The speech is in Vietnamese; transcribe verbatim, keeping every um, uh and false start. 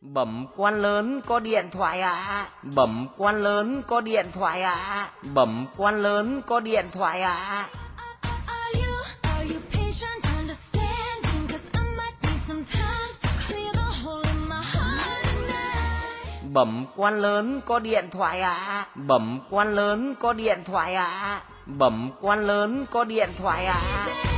Bẩm quan lớn có điện thoại ạ. À. Bẩm quan lớn có điện thoại ạ. À. Bẩm quan lớn có điện thoại ạ. À. Bẩm quan lớn có điện thoại ạ. À. Bẩm quan lớn có điện thoại ạ. À. Bẩm quan lớn có điện thoại ạ. À.